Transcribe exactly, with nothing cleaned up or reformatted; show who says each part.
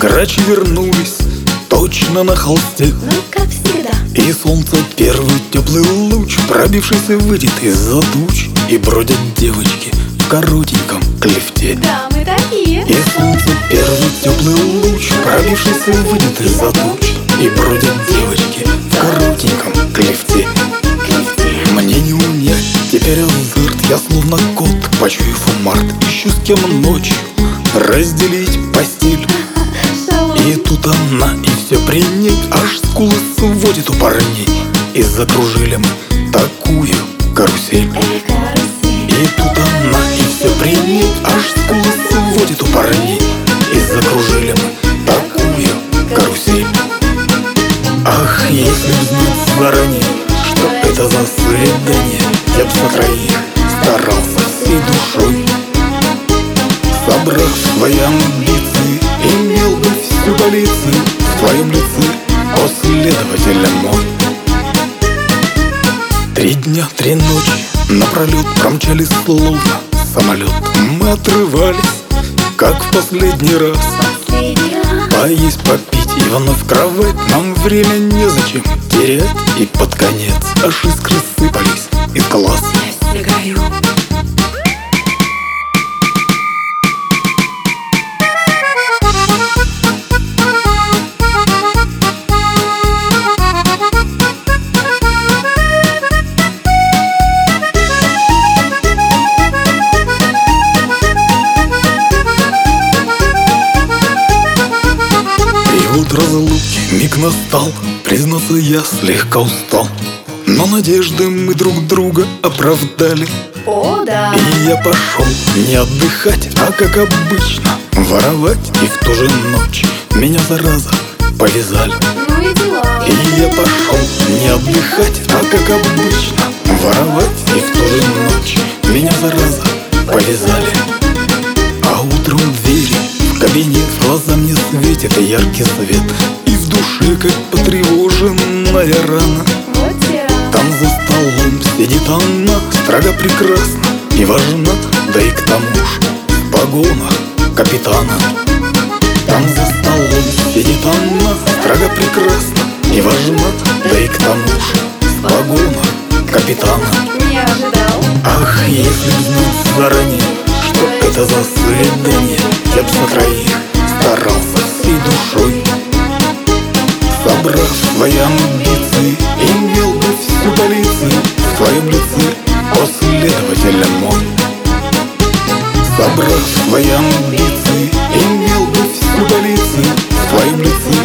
Speaker 1: Грачи вернулись точно на холсте,
Speaker 2: ну как всегда.
Speaker 1: и солнце первый теплый луч, пробившийся, выйдет из-за туч. И бродят девочки в коротеньком клифте.
Speaker 2: Да, мы такие.
Speaker 1: И солнце первый теплый луч, пробившийся, выйдет из-за туч. И бродят девочки в коротеньком клифте. Мне не унять теперь азарт, я словно кот, почуяв март, ищу с кем ночью разделить постель. И тут она, и все при ней, аж скулы сводит у парней. И закружили мы такую карусель. И тут она, и все при ней, аж скулы сводит у парней. И закружили мы такую карусель. Ах, если б знать заранее, что это за свидание, я б за троих старался всей душой. Собрав свои амбиции, имел бы всю полицию в твоем лице, о следователь мой. Три дня, три ночи напролет промчались словно самолет. Мы отрывались, как в последний раз, поесть, попить и вновь в кровать. Нам время незачем терять, и под конец аж искры сыпались из глаз.
Speaker 2: Я все горю.
Speaker 1: Разлуки миг настал, признаться, я слегка устал, но надежды мы друг друга оправдали.
Speaker 2: О, да.
Speaker 1: И я пошел не отдыхать, а как обычно воровать. И в ту же ночь меня, зараза, повязали.
Speaker 2: Ну и дела.
Speaker 1: И я пошел не отдыхать, а как обычно воровать. И в ту же ночь меня, зараза, повязали. А утром в двери в кабинет в глаза мне светит яркий свет, и в душе, как потревоженная рана,
Speaker 2: Вот те рано.
Speaker 1: там за столом сидит она, строго прекрасна и важна, да и к тому ж в погонах капитана. Там за столом сидит она, строго прекрасна и важна, да и к тому ж в погонах капитана.
Speaker 2: Не ожидал.
Speaker 1: Ах, если б знать заранее, что это за свидание, я б за троих старался всей душой. Собрав свои амбиции, имел бы всю полицию в твоем лице, о следователь мой. Собрав свои амбиции, имел бы всю полицию в твоем лице,